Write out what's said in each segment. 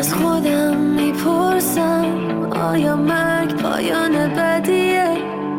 از خودم میپرسم آیا مرگ پایان بدیه؟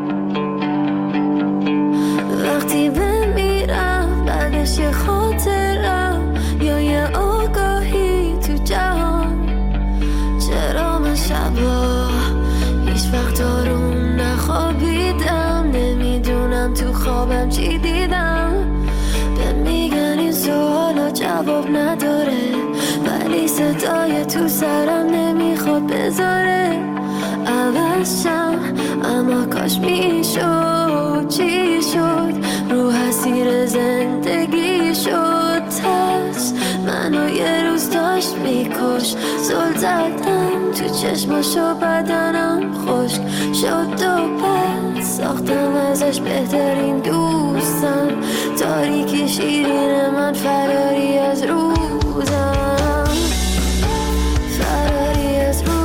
وقتی بمیرم بعدش یه خاطرم یا یه آگاهی تو جهان. چرا من شبا هیچ وقت آروم نخوابیدم؟ نمیدونم تو خوابم چی دیدم. به میگن این سوالا جواب نداره، ولی صدای تو سرم نمیخواد بذاره عوضشم. اما کاش میشد، چی شد؟ رو حسیر زندگی شد ترس منو یه روز داشت میکش. زل زدم تو چشماشو بدنم خشک شد و بد ساختم ازش بهترین دوستم. تاریکی شیرین من فراری از روزم، فراری از روزم.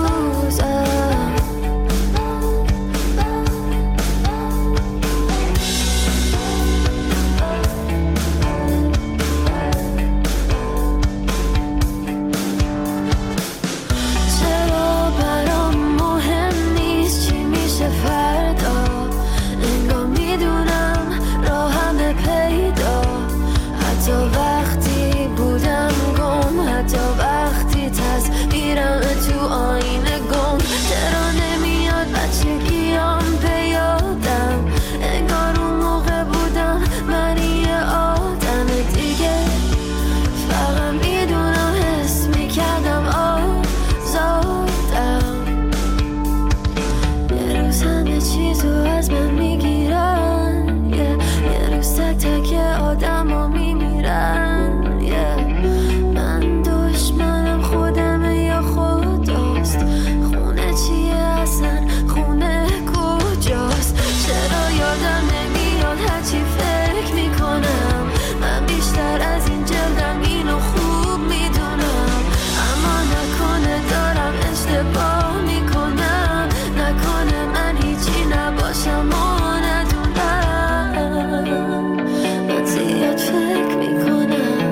چرا برام مهم نیست چی میشه فردا؟ انگار میدونم راهم پیدا. حتی وقتی بودم گم، حتی وقتی تصویرم تو آینه گم. چرا نمیاد بچگیام به یادم؟ انگار اون موقع بودم من یه آدم دیگه. فقط میدونم حس میکردم آزادم. یه روز همه چیزو از من میگیرن، یه روز تک تک آدم ها میمیرن. من دشمنم خودمه یا خداست؟ خونه چیه اصلا؟ خونه کجاست؟ چرا یادم نمیاد هرچی فکر میکنم؟ من بیشتر از این جلدم اینو خوب میدونم. اما نکنه دارم اشتباه میکنم، نکنه من هیچی نباشم و ندونم. من زیاد فکر میکنم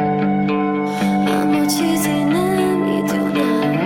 اما چیزی نمیدونم.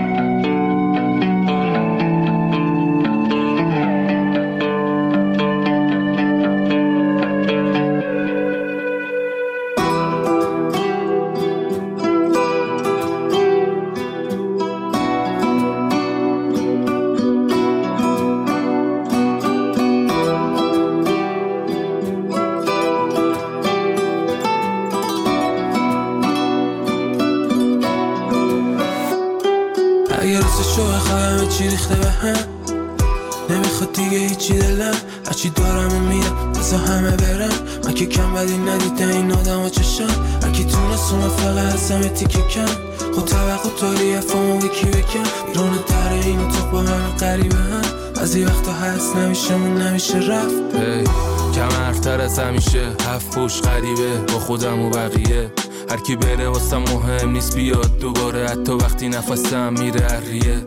اگه روزشو بخواهم چی ریخته به هم، نمیخواد دیگه هیچی دلم. هرچی دارم و میرم بزا همه برم. من که کم بدی ندیده این آدم و چشم. هرکی تونست اومد فقط از همه تیکه کم. خود توقع داری افامو بکی بکن. بیرون دره این اتاق با همه قریبه هم. از این وقتا هست نمیشه مون نمیشه رفت. کم حرفتر از همیشه، هفت پشت غریبه با خودم و بقیه. هر کی بره واسم مهم نیست بیاد دوباره، حتی وقتی نفسم میره اریه.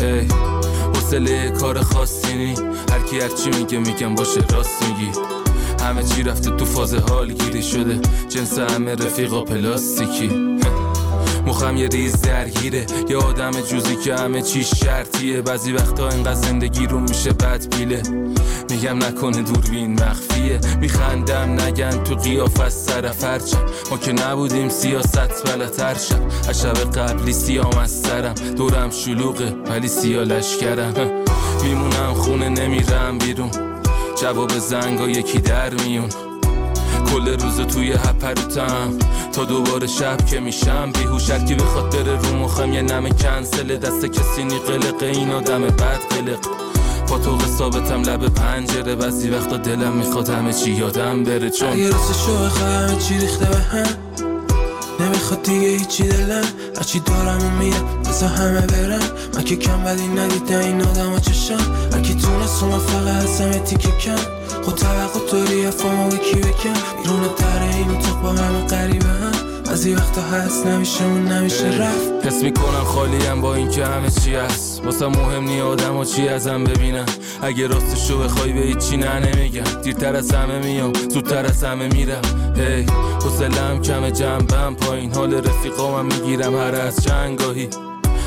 حوصله کار خاصی نی، هر کی هر چی میگه میگم باشه راست میگی. همه چی رفته تو فاز حالگیری شده، جنس همه رفیقا پلاستیکی. مخم یه ریز درگیره، یه آدم جوزی که همه چی شرطیه. بعضی وقتا اینقدر زندگی رو میشه بد بیله. میگم نکنه دوربین مخفیه، میخندم نگن تو قیافت سر فرچم. ما که نبودیم سیاست بلتر شد. از شب قبلی سیام از سرم، دورم شلوغه ولی سیا لشکرم. میمونم خونه نمیرم بیرون، جواب زنگا یکی در میون. کل روز توی هپروتم تا دوباره شب که میشم بیهوش. هر کی بخواد بره رو مخم یه نمه کنسله. دست کسی نی قلقه این آدم بد قلق. با تو ثابتم لب پنجره، بعضی وقتا دلم میخواد همه چی یادم بره. چون اگه روزشو بخواهم همه چی ریخته به هم، نمیخواد دیگه هیچی دلم. هرچی دارم و میرم بزا همه برم. من که کم بدی ندیده این آدم و چشم. هرکی تونست اومد فقط از همه تیکه کم. خود توقع داری افامو بکی بکن. بیرون دره این اتاق با همه قریبه هم. از این وقتا هست نمیشه اون نمیشه رفت. حس میکنم خالیم با این که همه چی هست. واسه مهم نی آدم ها چی ازم ببینن. اگه راستشو بخوای به هیچی نمیگم. دیرتر از همه میام زودتر از همه میرم. حوصله‌ام کمه جنبم پایین، حال رفیقامم میگیرم هر از چند گاهی.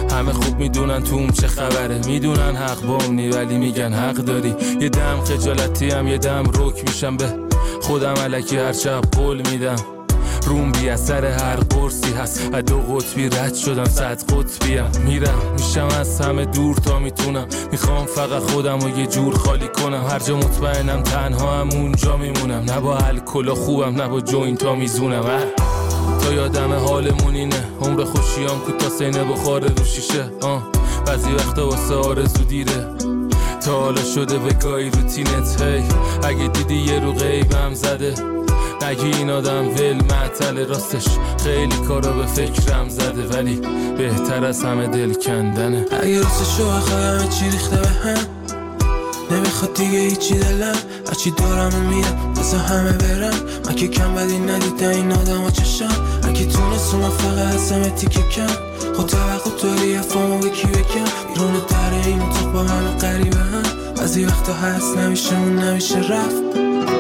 همه خوب میدونن توم چه خبره، میدونن حق بامنی ولی میگن حق داری. یه دم خجالتی هم یه دم رک میشم به خودم الکی هر شب قول میدم. روم بی اثر هر قرصی هست، از 2 قطبی رد شدم 100 قطبیم. میرم میشم از همه دور تا میتونم، میخوام فقط خودم رو یه جور خالی کنم. هر جا مطمئنم تنها هم اونجا میمونم، نه با الکل خوبم نه با جوینتا میزونم. تا یادم حالمون اینه، عمر خوشیام کوتا سینه بخاره رو شیشه. بعضی وقتا واسه آرزو دیره، تا حالا شده به گاهی روتینت. هی اگه دیدی یه رو غیبم زده، نگی این آدم ول معطل، راستش خیلی کارا به فکرم زده، ولی بهتر از همه دل کندنه. اگه راستش رو بخوای همه چی ریخته به هم، نمیخواد دیگه هیچی دلم، هرچی دارم و میرم بذار همه برم. من که کم بدی ندیدن این آدم و چشم، اگه تونستم من فقط از همه تیکه کم. خود توقع داری افامو به کی بکم، بیرون در این اتاق با همه قریبه هم. بعضی وقتا هست نمیشه اون نمیشه رفت.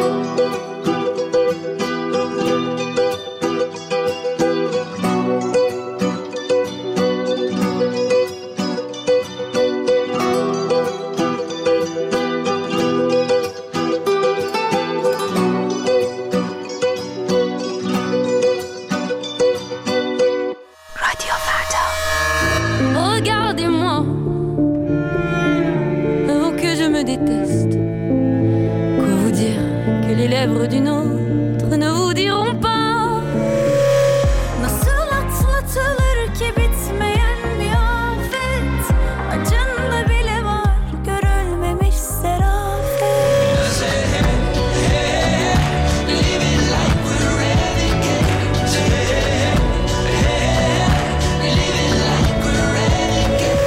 D'une autre ne vous diront pas. Nasıl atlatılır ki bitmeyen bir afet, acında bile var görülmemiş serafet. Living like we're renegades. Living like we're renegades.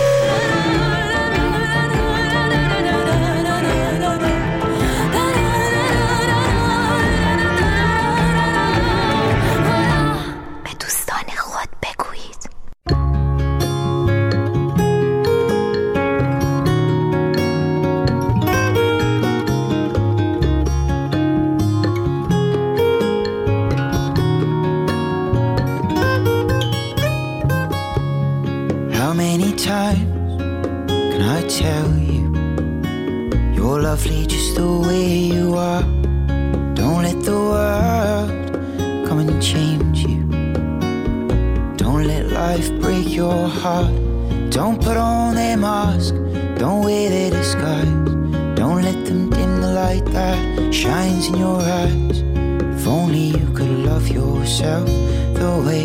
How many times can I tell you you're lovely just the way you are? Don't let the world come and change you. Don't let life break your heart. Don't put on their mask, don't wear their disguise. Don't let them dim the light that shines in your eyes. If only you could love yourself the way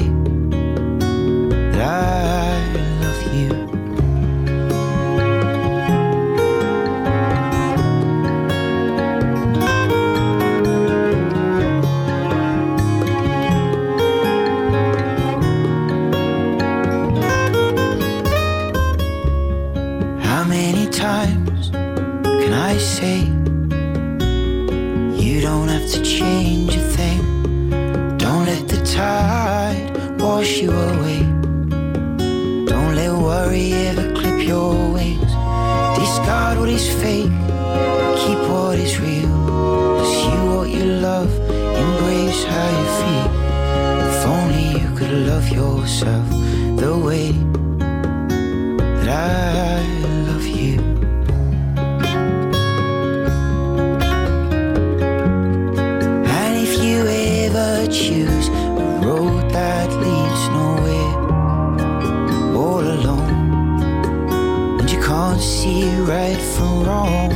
that I love you. How many times can I say you don't have to change a thing? Don't let the tide wash you away. Don't let worry ever clip your wings. Discard what is fake, keep what is real. Pursue what you love, embrace how you feel. If only you could love yourself the way that I love you. And if you ever choose a road that leads nowhere, all alone, and you can't see right from wrong,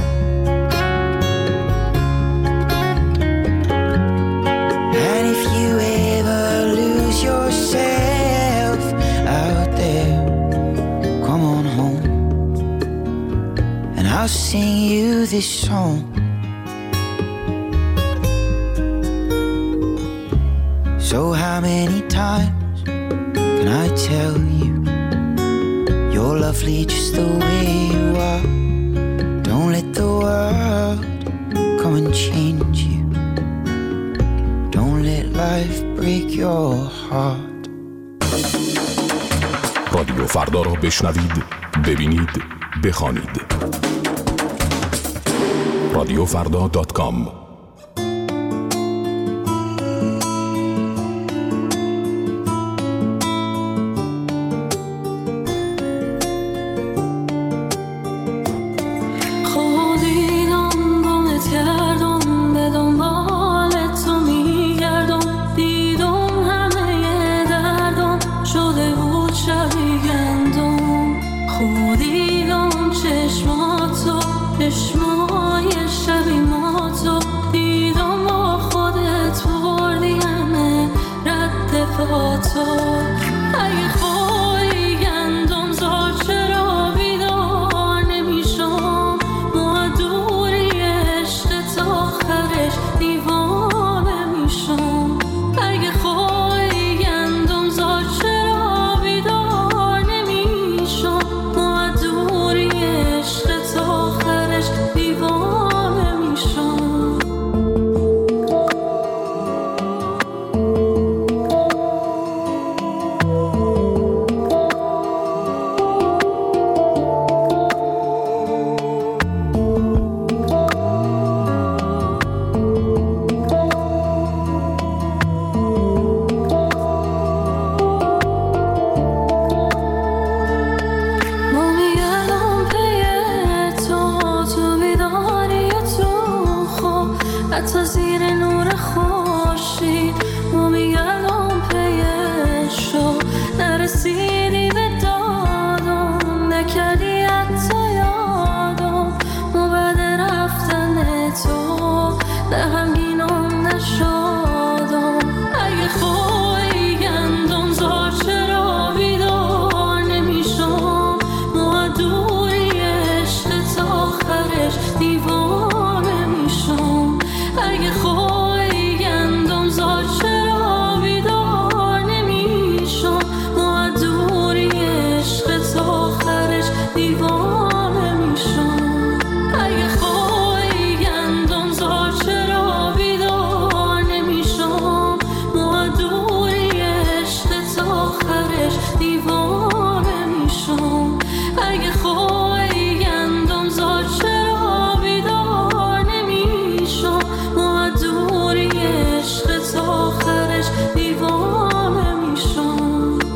and if you ever lose yourself out there, come on home, and I'll sing you this song. So how many times can I tell you you're lovely just the way you are? Don't let the world come and change you. Don't let life break your heart. رادیو فردا رو بشنوید، ببینید، بخوانید. radiofarda.com حتی زیر نور خورشید ما میگردم پیشو نرسیدی به دادم نکردی حتی یادم ما بعد رفتن تو نه غمگینم نشادم اگه خوی گندم زار چرا بیدار نمیشم ما دوری عشق تا آخرش دیوانه میشم اگه خوی گندم زار چرا بیدار نمیشم ما دوری عشق تا آخرش دیوانه میشم اگه خوی گندم زار چرا بیدار نمیشم ما دوری عشق تا آخرش دیوانه میشم اگه خوی گندم زار چرا بیدار نمیشم ما دوری عشق تا آخرش دیوانه میشم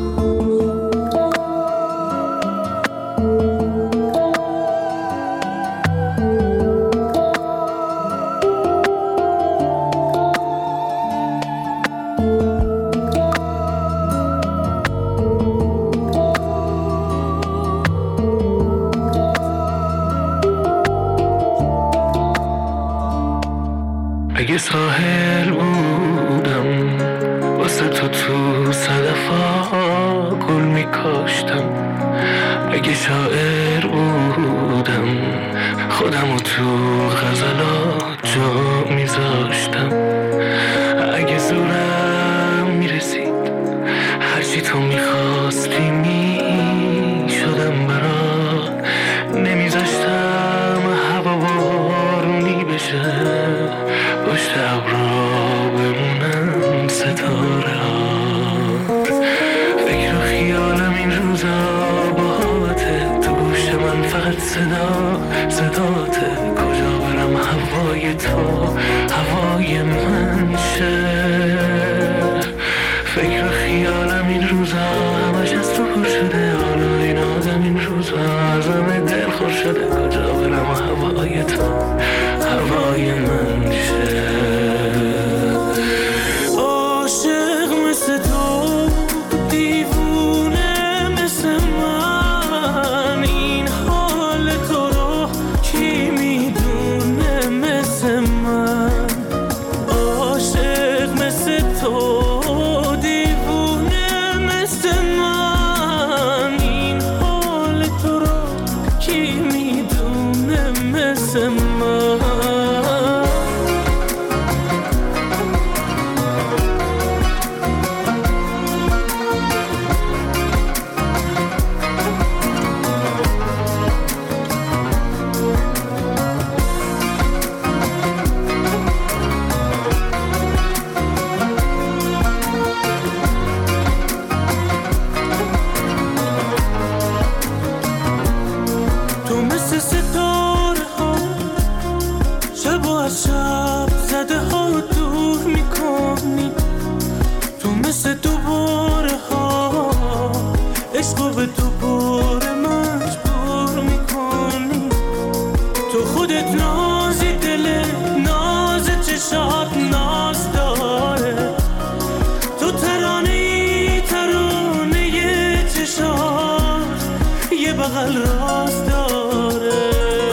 اگه ساحل بودم واسه تو صدفا گل میکاشتم اگه شاعر بودم خودمو تو غزلات جا میذاشتم اگه زورم میرسید هرچی تو میخواستی میشدم برات نمیذاشتم هوا بارونی بشه پشت ابرا بمونن ستاره ها فکر و خیالم این روزا باهاته تو گوش من فقط صداته کجا برم هوای تو هوای من شه فکر و خیالم این روزا همش از تو پر شده حالا این آدم این روزا ازم دل خور شده کجا برم هوای تو هوای من شه عاشق مثل تو دیوونه مثل من این حال تو رو کی میدونه مثل من عاشق مثل تو دیوونه مثل من این حال تو رو کی میدونه مثل من تو مثل ستاره ها شب و از شب زده ها رو دور میکنی تو مثل دوباره ها عشق رو به دوباره مجبور میکنی تو خودت نازی دل ناز چشات ناز داره تو ترانه چشات یه بغل راست داره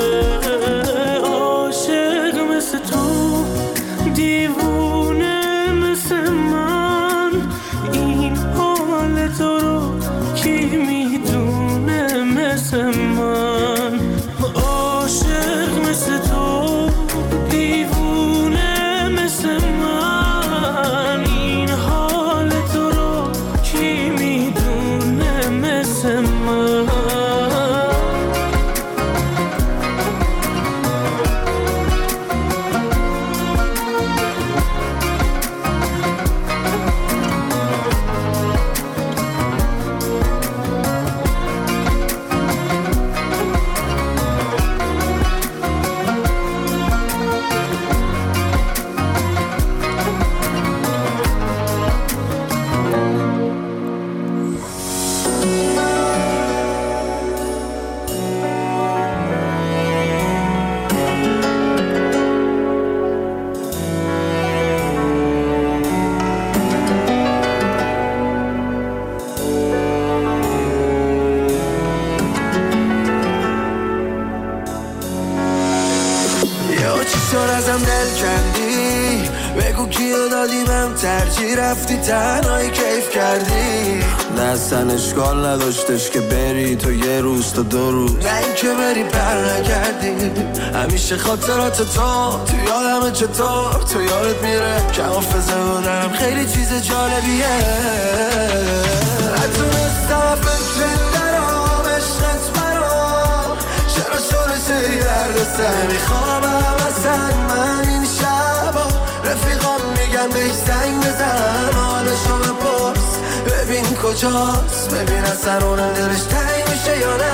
عاشق مثل تو دیوونه مثل من این حال کندی بگو کیو دادی بهم ترجیح رفتی تنهایی کیف کردی نه اصلا اشکال نداشتش که بری تو یه روز تا 2 روز نه این که بری پر نکردی همیشه خاطرات تو یادمه چطور تو یادت میره که حافظه بودم خیلی چیز جالبیه نتونستم فکر درام عشقت برام چرا شورش درد سر میخوابم اصلا من این شبا رفیقام میگن بهش زنگ بزن حالشو بپرس ببین کجاست ببین اصلا اونم دلش تنگ میشه یا نه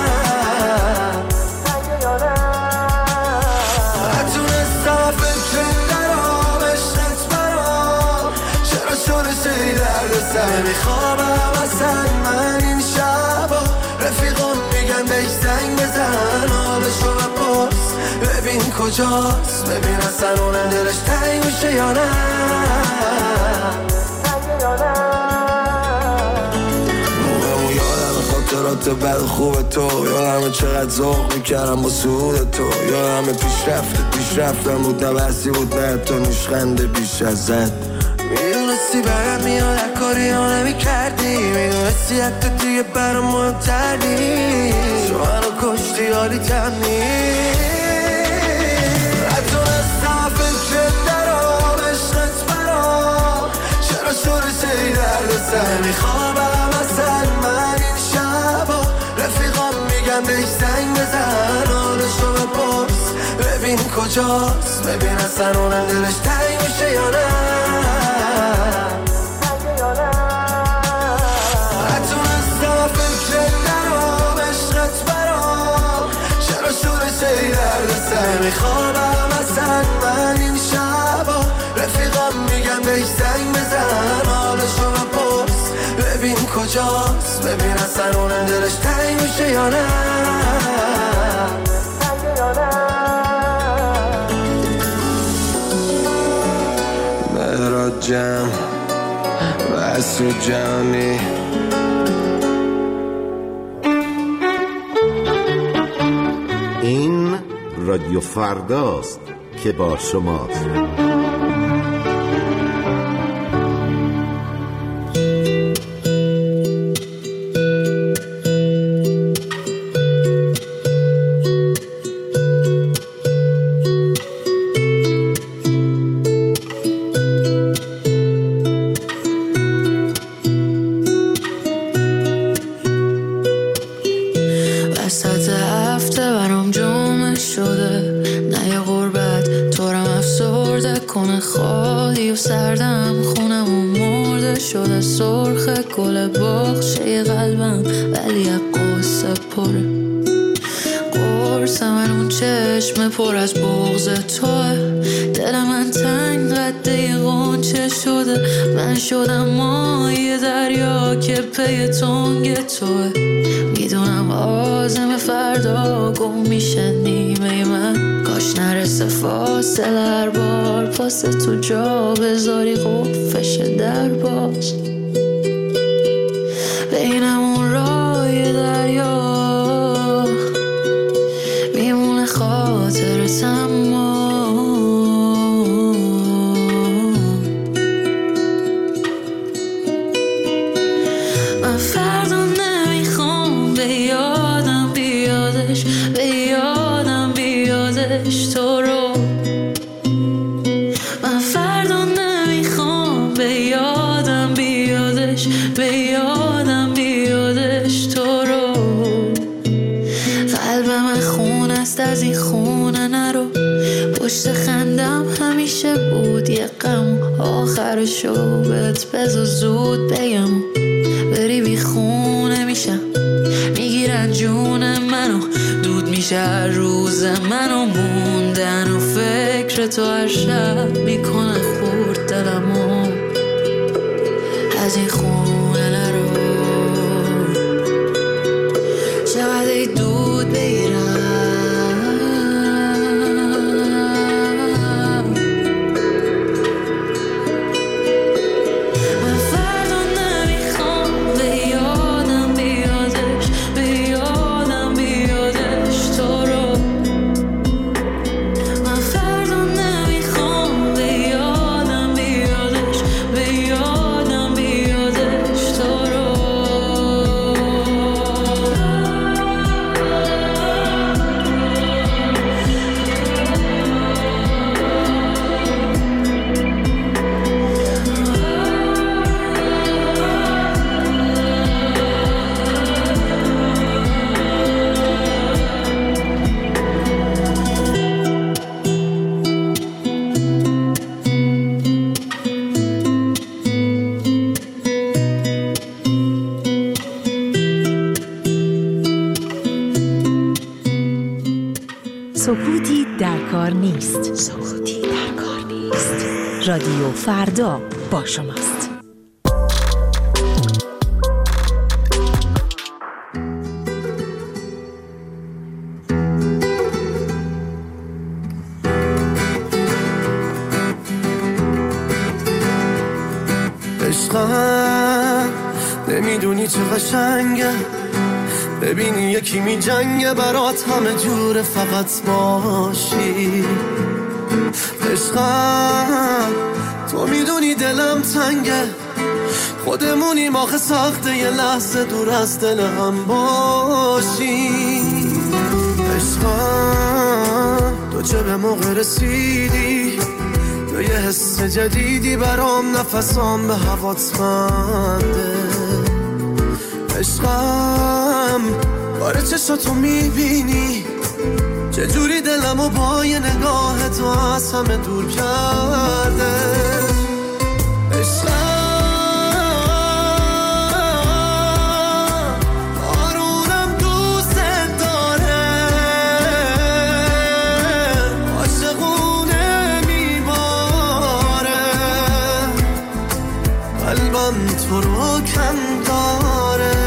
نتونستم فکر درام عشقت برام چرا شورش درد سر میخوابم اصلا من این شبا رفیقام میگن بهش زنگ بزن حالشو بپرس ببین کجاست ببین اصلا اونم دلش تنگ میشه یا نه موقعمو یادم خاطرات بد خوب تو یادم چقدر ذوق میکردم با سعود تو یادم پیشرفتم بود نه بحثی بود نه تو نوشخنده بیش ازت میدونستی برم میاد کاری ها نمی کردی میدونستی حتی دیگه برام مهمتر نیست تو منو کشتی حالی تم نیست نتونستم فکر درام عشقت برام چرا شورش درد سر میخوابم اصلا من این شبا رفیقام میگن بهش زنگ بزن حالشو بپرس ببین کجاست ببین اصلا اونم دلش تنگ میشه یا نه نتونستم فکر درام عشقت برام چرا شورش درد سر میخوابم اصلا من این شبا رفیقام میگن بهش زنگ بزن حالشو بپرس ببین کجاست ببین اصلا اونم دلش تنگ میشه یا نه مهراد جمع واسو جانی این رادیو فرداست که با شماست. پر از بغض توه دل من تنگ قده غنچه شده من شدم مایه دریا که پی تنگ توه میدونم آزم فردا گم میشه نیمه من کاش نرسه فاصله هر بار پاسه تو جا بذاری قفش در باز بینمون رای دریا میمونه خاطر تمام من فردا نمیخوام به یادم بیادش به یادم بیادش تو رو من فردا نمیخوام به یادم بیادش به یادم بیادش تو رو قلبم خون است از این خونه نرو پشت خندم همیشه بود یه غم آخرشو بهت بذار زود بگم بری بی خونه میشم میگیرن جون منو دود میشه هر روز منو موندن و فکر تو هر شب میکنه خورد دلمو از این خونه نرو چقدر ای دود بگیرم سکوتی در کار نیست. سکوتی در کار نیست. رادیو فردا با شماست. عشقم نمیدونی چه قشنگه ببینی یکی می جنگه برات همه جوره فقط باشی. عشقم تو میدونی دلم تنگه خودمونیم آخه ساخته یه لحظه دور از دل هم باشی. عشقم تو چه به موقع رسیدی تو یه حس جدیدی برام نفسام به هوات منده. عشقم باره چشاتو میبینی چجوری دلمو با یه نگاه تو از همه دور کرده. عشقم آرونم دوست داره عاشقونه میباره قلبم تو رو کم داره.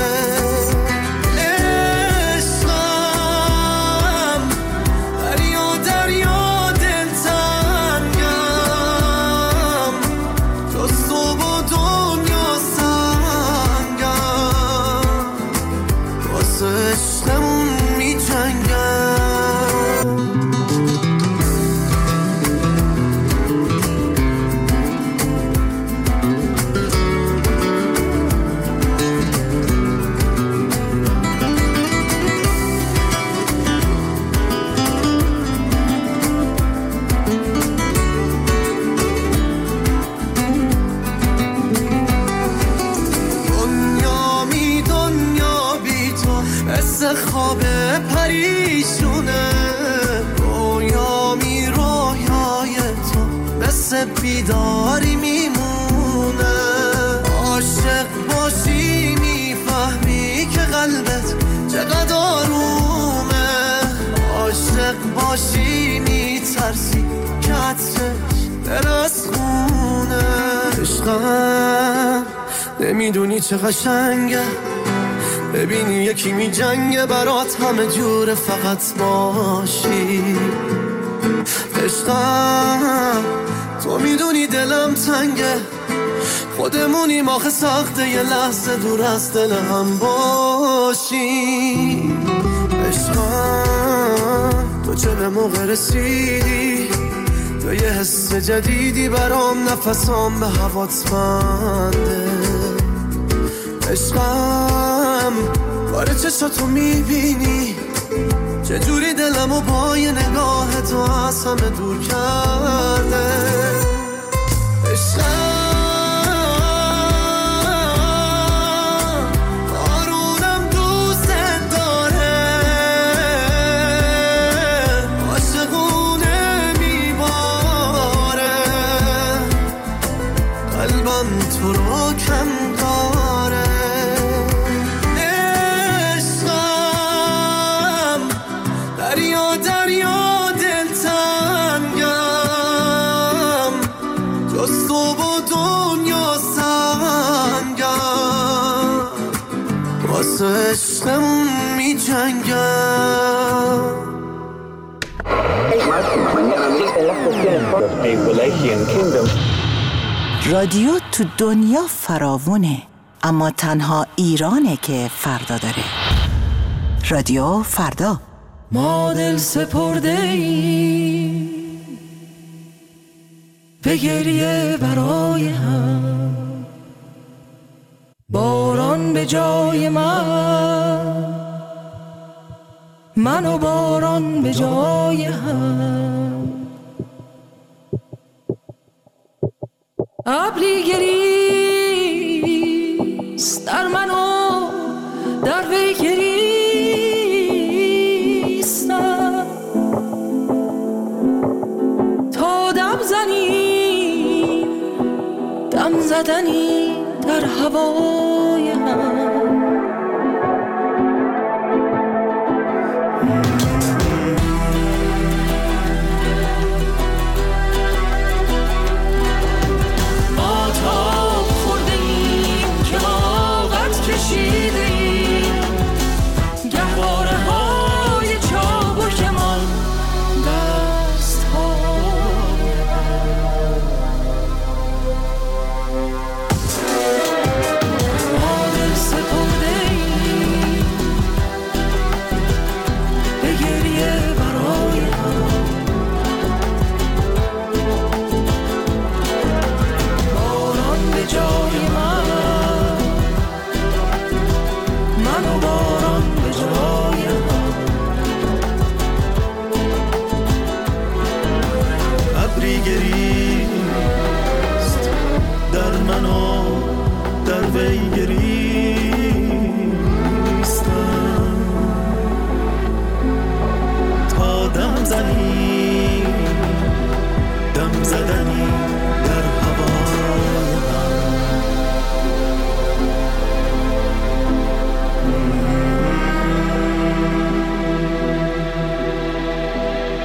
خواب پریشونه رویامی رویای تو مثل بیداری میمونه. عاشق باشی میفهمی که قلبت چقدر آرومه. عاشق باشی میترسی که عطرش دل از خونه. عشقم نمیدونی چه قشنگه ببینی یکی می جنگه برات همه جوره فقط باشی. عشقم تو میدونی دلم تنگه خودمونیم آخه ساخته یه لحظه دور از دل هم باشی. عشقم تو چه به موقع رسیدی تو یه حس جدیدی برام نفسام به هوات منده. عشقم باره چشاتو میبینی چجوری دلمو با یه نگاه تو از همه دور کرده. عشقم آرونم دوست داره عاشقونه میباره قلبم تو رو کم داره. دریا دلتنگم جز تو با دنیا سنگم واسه عشقمون می جنگم. رادیو تو دنیا فراوونه اما تنها ایرانه که فردا داره. رادیو فردا. ما دل سپرده ای به گریه برای هم باران به جای من و باران به جای هم ابری گریست در من و در وی گریستم تا دم زنی دم زدنی در هوای هم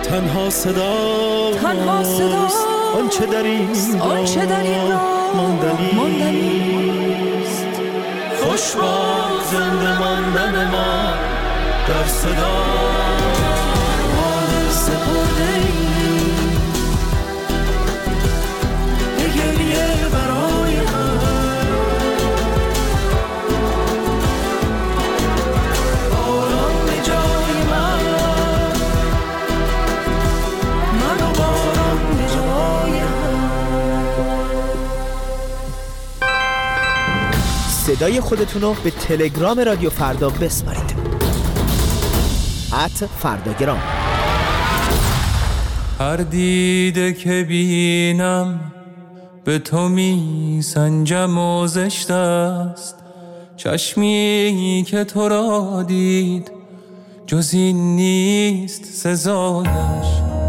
تنها صداست آنچه در این راه ماندنیست. خوشبخت زنده ماندن ما در صدا حال سپرده‌ای به گریه برای من. باران به جای من و باران به جای صدای خودتونو به تلگرام رادیو فردا بسپارید. @فرداگرام. هر دیده که بینم به تو می سنجم و زشت است، چشمی که تو را دید جز این نیست سزایش.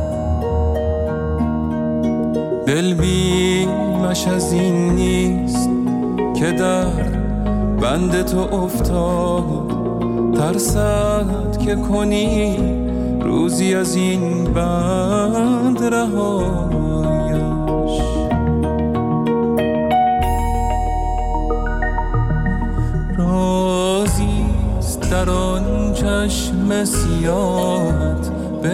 دل بیمش از این نیست که در بند تو افتاد، ترسد که کنی روزی از این بند رهایش. رازیست در آن چشم سیاهت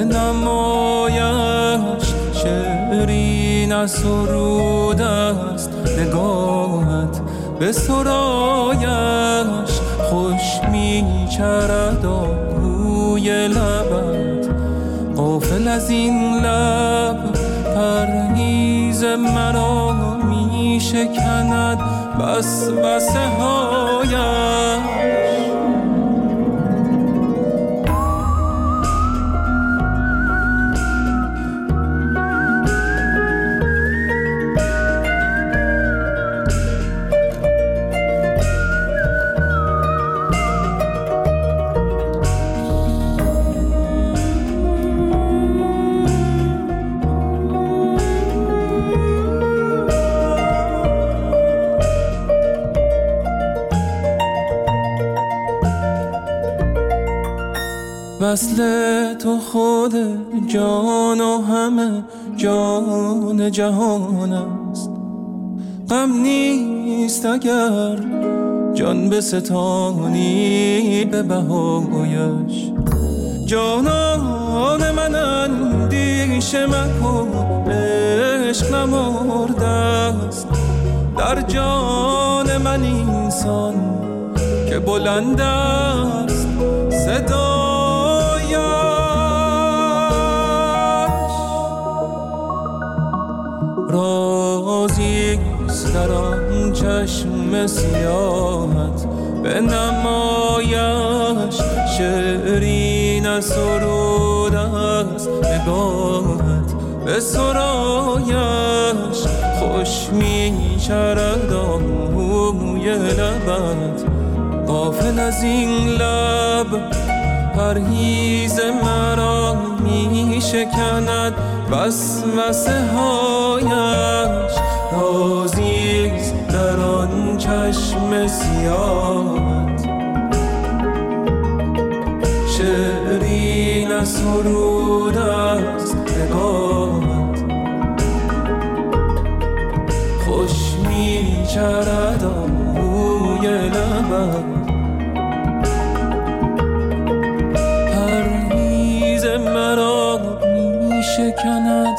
بنمایش، شعری نسرود است نگاهت به سرایش. خوش می چرد آهوی لبت، غافل از این لب پرهیز مرا می شکند وسوسه هایش. وصل تو خود جان و همه جان جهان است. غم نیست اگر جان به ستانی به بهایش. جانان من اندیشه مکن، عشق نمرده است در جان من اینسان که بلند است صدا. رازیست در آن چشم سیاهت بنمایش، شعری نسرود است نگاهت به سرایش. خوش می چرد آهوی لبت، غافل از این لب پرهیز مرا می شکند وسوسه هایش. رازیست در آن چشم سیاهت، شعری نسرود است نگاهت. خوش می چرد آهوی لبت، پرهیز مرا می شکند.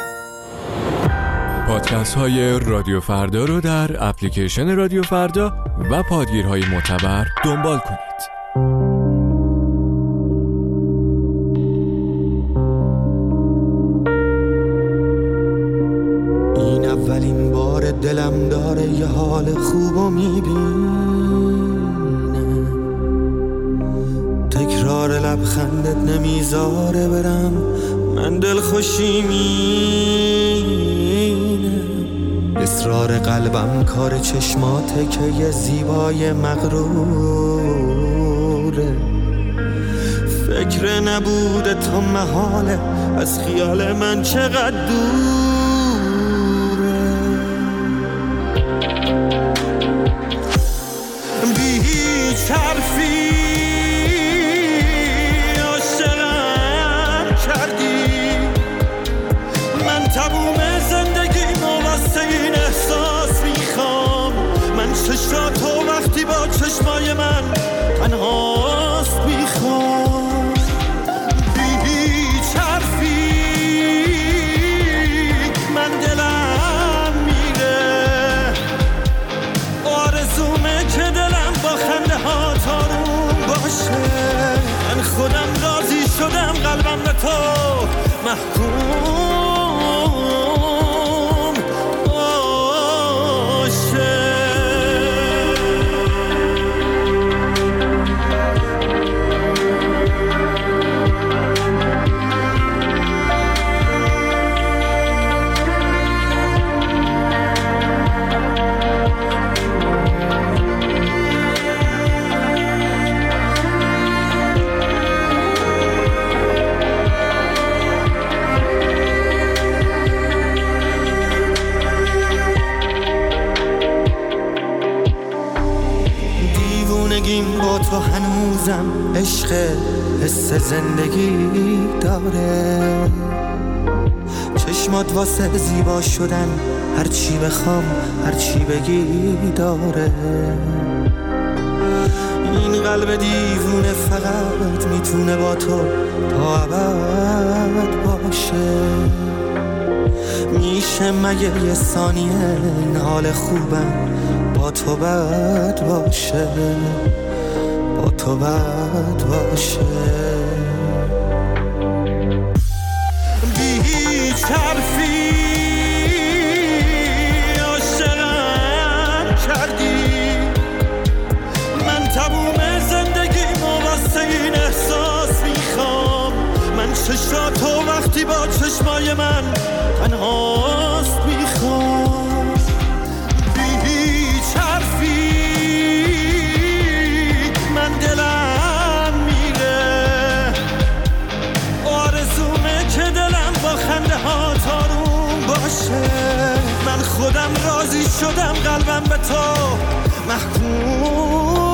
پادکست های رادیو فردا رو در اپلیکیشن رادیو فردا و پادگیرهای معتبر دنبال کنید. این اولین بار دلم داره یه حال خوبو میبینه، تکرار لبخندت نمیذاره برم من دل خوشی مینه. اصرار قلبم کار چشماته که یه زیبای مغروره. فکر نبوده تو محاله از خیال من چقدر دوره. بی هیچ حرفی عاشقم کردی، هنوزم عشق حس زندگی داره. چشمات واسه زیبا شدن هرچی بخوام هرچی بگی داره. این قلب دیوونه فقط میتونه با تو تا ابد باشه. میشه مگه یه ثانیه این حال خوبم با تو بد باشه، با تو بد باشه. بی هیچ حرفی عاشقم کردی. من تموم زندگیمو واسه این احساس میخوام. من چشاتو وقتی با چشمای من تنهاست میخوام. بی هیچ حرفی من دلم میره. آرزومه که دلم با خنده ها تاروم باشه. من خودم راضی شدم قلبم به تو محکوم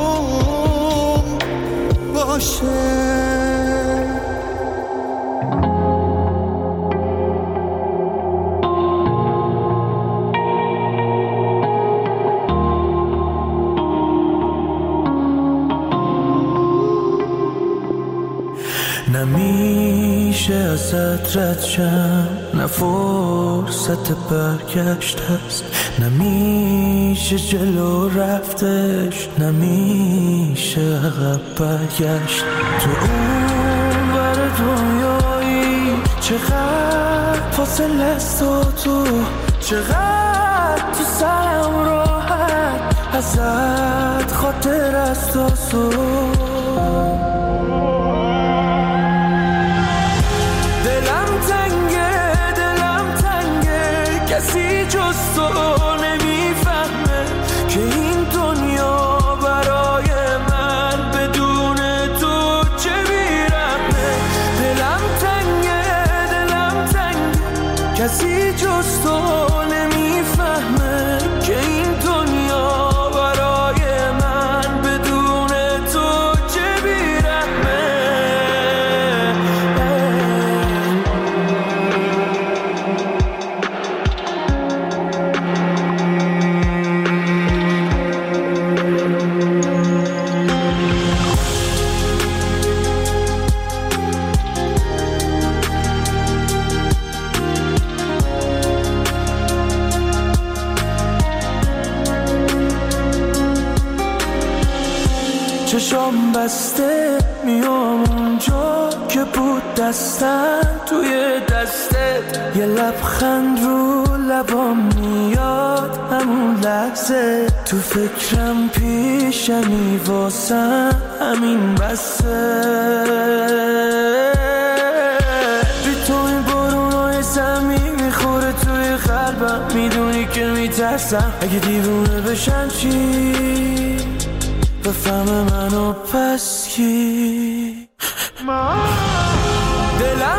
باشه. نمیشه ازت رد شم، نه فرصت برگشت هست. نمیشه جلو رفتش، نمیشه عقب برگشت. تو اون ور دنیایی چقدر فاصله است و تو چقدر تو سرم راحت ازت خاطر است و سو. کسی جز تو نمیفهمه که این دنیا برای من بدون تو چه بیرحمه. دلم تنگه کسی جز تو نمیفهمه که این دنیا برای من بدون تو چه بیرحمه. چشام بسته میام اونجا که بود دستن توی دستت. یه لبخند رو لبام میاد همون لحظه. تو فکرم پیشمی واسم همین بسه. بی تو این بارونای زمین میخوره توی قلبم. میدونی که میترسم اگه دیوونه بشن چی بفهم منو پس کی. دلم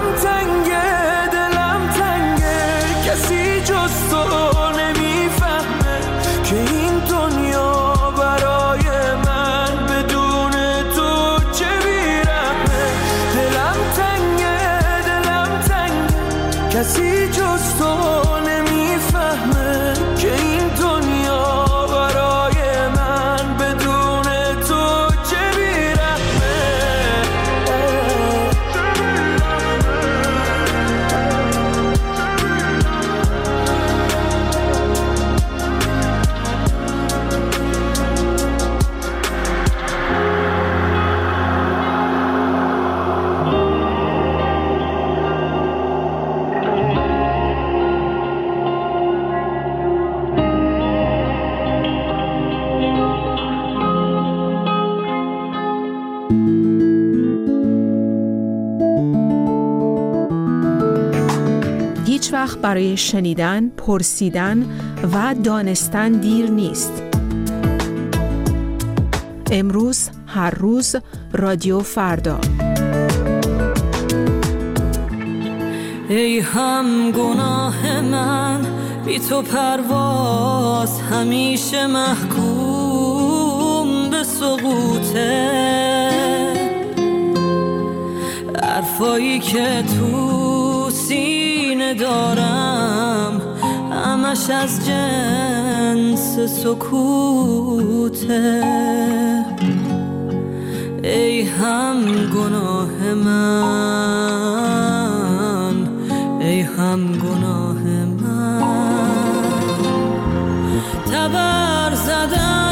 تنگه کسی جز تو نمیفهمه که این دنیا برای من بدون تو چه بیرحمه. دلم تنگه کسی جز تو نمیفهمه که این دنیا برای من بدون تو چه بیرحمه. هیچ وقت برای شنیدن، پرسیدن و دانستن دیر نیست. امروز، هر روز، رادیو فردا. ای هم گناه من بی تو پرواز همیشه محکوم به سقوطه، حرفایی که تو سینه دارم همش از جنس سکوته. ای هم گناه من، ای هم گناه من، تبر زدن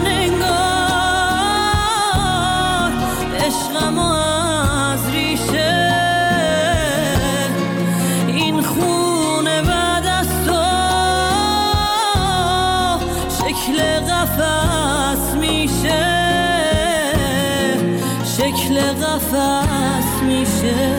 انگار عشقم از ریشه، این خونه بعد از تو شکل قفس میشه، شکل قفس میشه.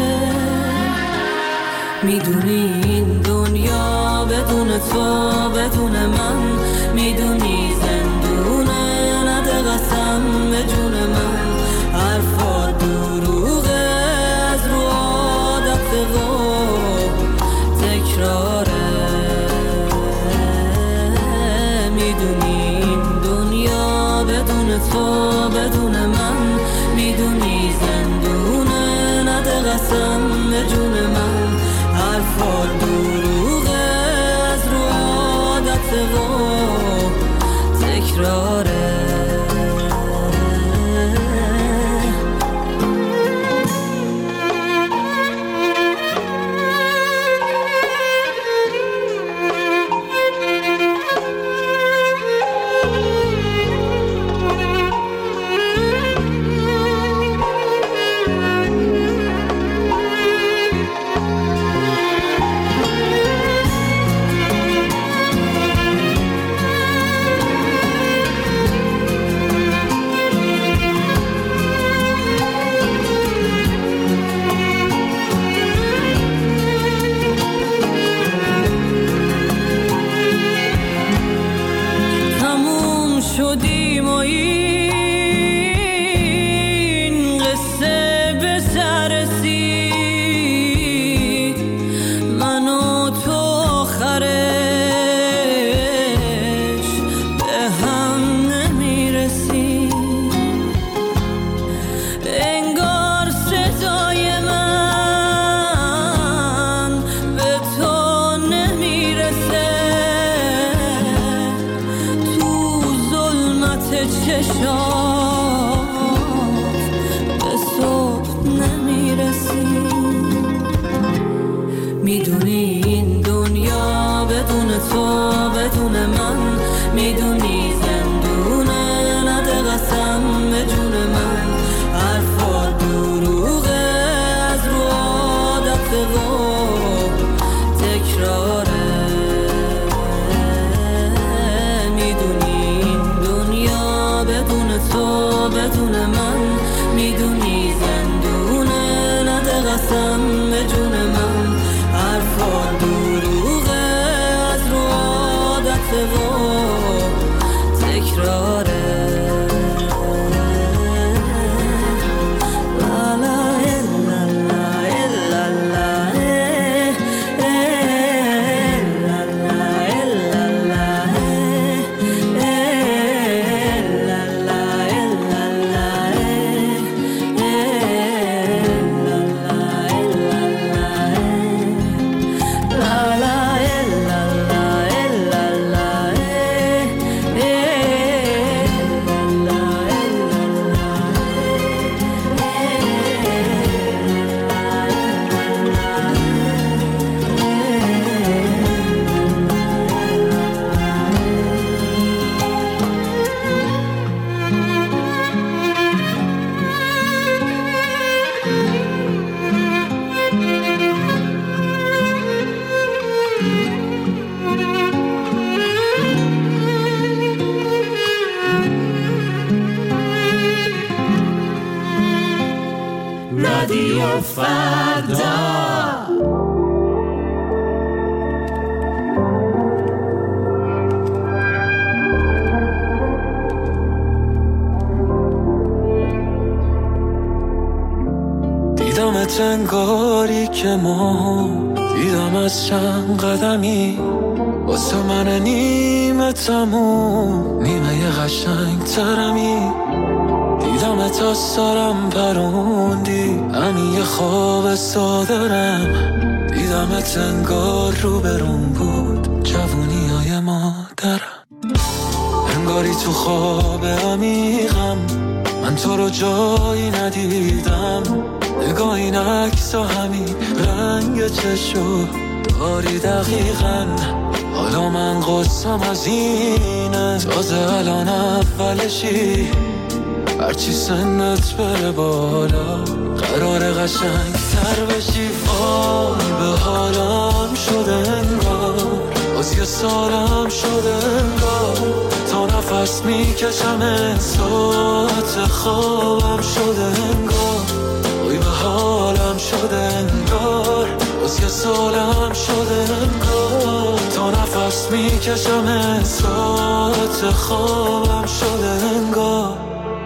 میدونی این دنیا بدون تو بدون من، میدونی زندونه، نده قسم به جون من. حرفا دروغه از رو عادت و تکراره. میدونی این دنیا بدون تو بدون من، میدونی زندونه، نده قسم به جون من. حرفا دروغه از رو عادت و تکراره. شدیم و این قصه به سر رسید، من و تو آخرش به هم نمیرسید. انگار صدای من به تو نمیرسه، چشات به صبح نمیرسی. میدونی این دنیا بدون تو بدون من، میدونی زندونه، نده قسم به جون من. حرفا دروغه از رو عادت و تکراره. تو بدون من، میدونی زندونه، نده قسم به جون من. حرفا دروغه از رو عادت و تکراره. رادیو فردا. دیدمت انگاری که ما دیدم از چند قدمی، واسه من نیمه تموم نیمه قشنگ ترمی. دیدم تا سرم پروندی، همین یه خواب سادرم. دیدم انگار رو برون بود جوونی های مادرم. انگاری تو خواب عمیقم، من تو رو جایی ندیدم. نگاه این عکس و همین رنگ چشو داری دقیقاً. حالا من قصم از اینه، تازه الان اولشی. هرچی سنت بره بالا قرار قشنگ تر بشی. وای به حالم شده انگار، باز یه سالم شده انگار. تا نفس میکشم احساس خوابم شده انگار. وای به حالم شده انگار، باز یه سالم شده انگار. تا نفس میکشم احساس خوابم شده انگار.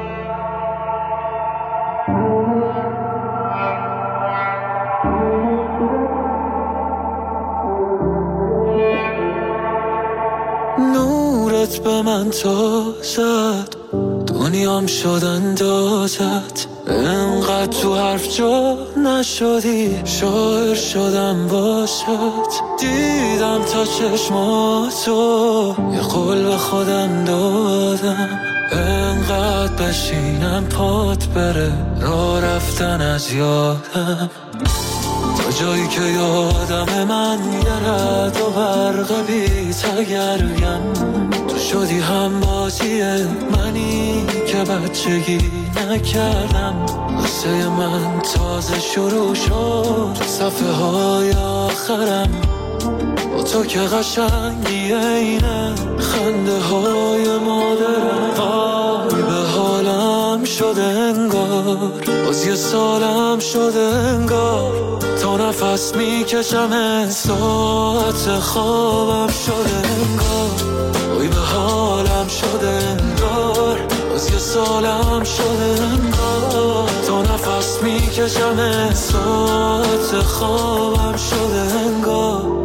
نورت به من تازد، دنیام شد اندازت. انقدر تو حرف جا نشدی، شاعر شدم باشد. دیدم تا چشماتو، یه قول به خودم دادم. انقدر بشینم پات بره، راه رفتن از یادم. تا جایی که یادم من یه رد و برق بی تگرگم. تو شدی هم بازی منی که بچگی نکردم. قصه من تازه شروع شد، صفحه های آخرم. با تو که قشنگی اینه خنده های مادرم. وای به حالم شده انگار، باز یه سالم شده انگار. تا نفس میکشم احساس خوابم شده انگار. وای به حالم شده انگار، باز یه سالم شده انگار. تا نفس میکشم احساس خوابم شده انگار.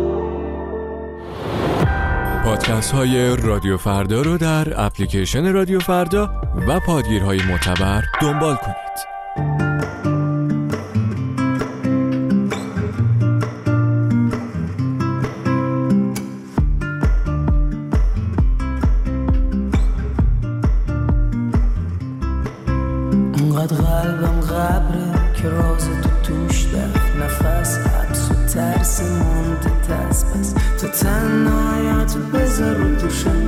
پادکست های رادیو فردا رو در اپلیکیشن رادیو فردا و پادگیرهای معتبر دنبال کنید. انقدر قلبم غبره که راز تو توش ده، نفس حبس و ترس مونده دست. پس تو تنهایت بذار رو دوشم،